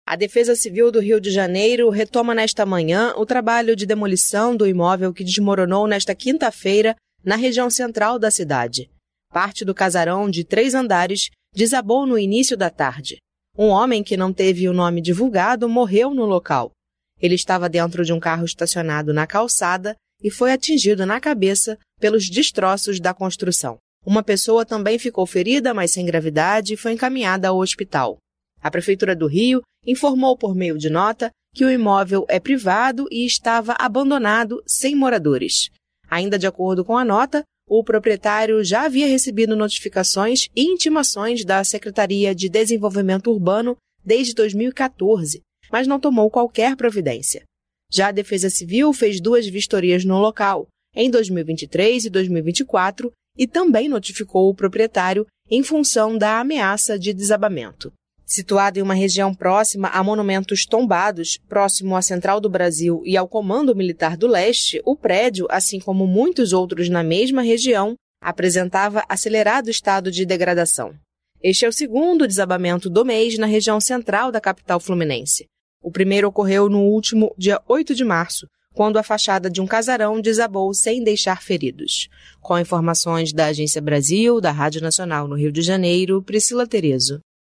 A Defesa Civil do Rio de Janeiro retoma nesta manhã o trabalho de demolição do imóvel que desmoronou nesta quinta-feira na região central da cidade. Parte do casarão de 3 andares desabou no início da tarde. Um homem que não teve o nome divulgado morreu no local. Ele estava dentro de um carro estacionado na calçada e foi atingido na cabeça pelos destroços da construção. Uma pessoa também ficou ferida, mas sem gravidade, e foi encaminhada ao hospital. A Prefeitura do Rio informou por meio de nota que o imóvel é privado e estava abandonado sem moradores. Ainda de acordo com a nota, o proprietário já havia recebido notificações e intimações da Secretaria de Desenvolvimento Urbano desde 2014, mas não tomou qualquer providência. Já a Defesa Civil fez 2 vistorias no local, em 2023 e 2024, e também notificou o proprietário em função da ameaça de desabamento. Situado em uma região próxima a monumentos tombados, próximo à Central do Brasil e ao Comando Militar do Leste, o prédio, assim como muitos outros na mesma região, apresentava acelerado estado de degradação. Este é o segundo desabamento do mês na região central da capital fluminense. O primeiro ocorreu no último dia 8 de março, quando a fachada de um casarão desabou sem deixar feridos. Com informações da Agência Brasil, da Rádio Nacional no Rio de Janeiro, Priscila Terezo.